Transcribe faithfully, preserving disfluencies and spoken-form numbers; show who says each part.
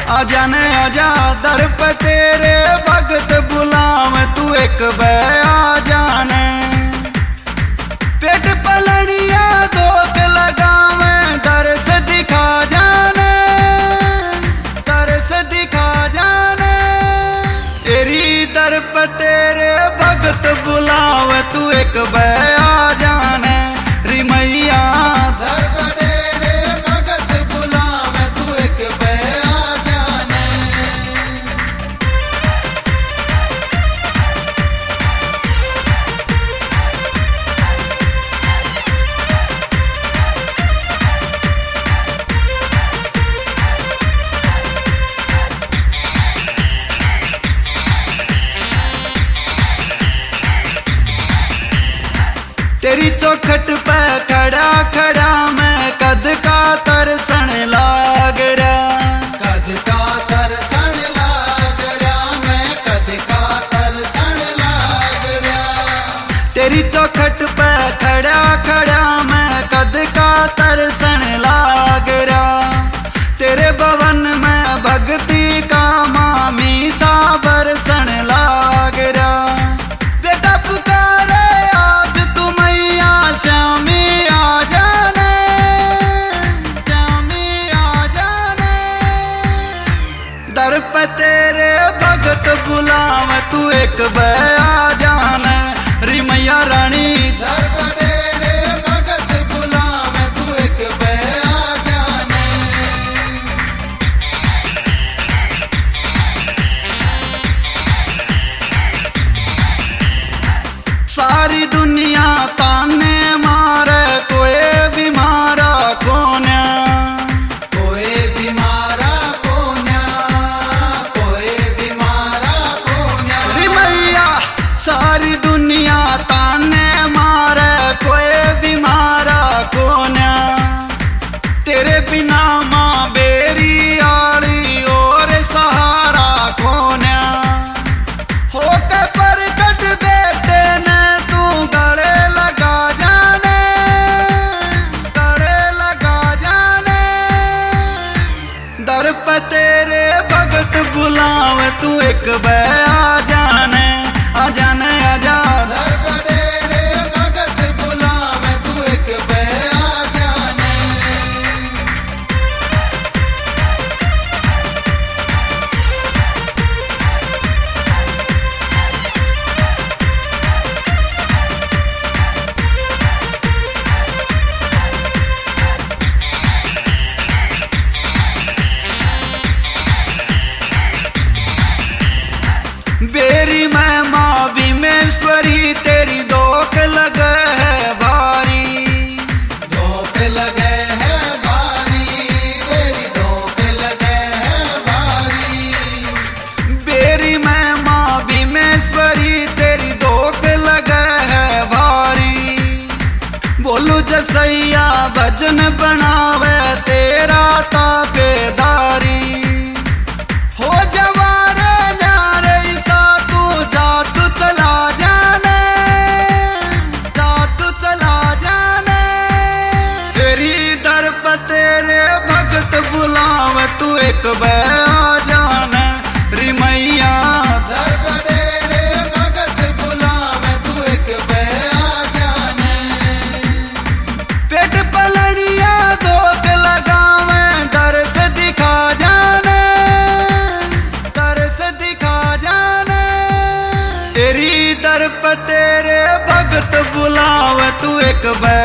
Speaker 1: आजाने आजा दर पे तेरे भगत बुलावे तू एक बे आ जाने। पेट पलड़िया दोक लगावे दर से दिखा जाने, दर से दिखा जाने। तेरी दर पे तेरे भगत बुलावे तू एक बे आ जाने। री मैया दर पे तेरे भगत बुलावे तू एक बे आ जाने। तेरी चौखट पे खड़ा खड़ा मैं कद का तरसन लाग रहा, कद का तरसन लाग रहा, मैं कद का तरसन लाग रहा। तेरी चौखट पे खड़ा खड़ा मैं कद का तरसन लाग रहा। तेरे भवन में भक्ति का मामी सा बरसन लाग रहा। बेटा पुकारे आज तू मैया श्यामी आ जाने, श्यामी आ जाने। दर पे तेरे भगत बुलावे तू एक बे आ जाने। री मैया रानी दर पे तेरे भगत बुलावे तू एक बे आ जाने। सारी दुनिया ताने मारे कोई भी मारा कोन्या, कोई भी मारा कोन्या, कोई भी मारा कोन्या। री मैया सारी दुनिया ताने मारे कोई भी मारा कोन्या। तेरे बिना माँ बेरी आली और सहारा कोन्या। होके प्रकट बेटे ने तू गले लगा जाने, गले लगा जाने। दर पे तेरे भगत बुलावे तू एक बे आ जाने, आ जाने आजा। दर पे तेरे भगत बुलावे तू एक बे आ जाने। बेरी मैं माँ भीमेश्वरी तेरी दोख लगे है भारी, दोख लगे है भारी, तेरी दोख लगे है भारी। बेरी मैं माँ भीमेश्वरी तेरी दोख लगे है भारी। बोलू जसैया भजन बनावे तेरा ताबेदारी। हो जवारे न्यारे सा तू जा तू चला जाने, जा तू चला जाने। तेरी दर पे तेरे भगत बुलावे तू एक बे आ जाने। री मैया दर पे तेरे भगत बुलावे तू एक बे आ जाने। पेट पलड़िया दोक लगावे दर से दिखा जाने, दर से दिखा जाने। तेरी दर पे तेरे भगत बुलावे तू एक बे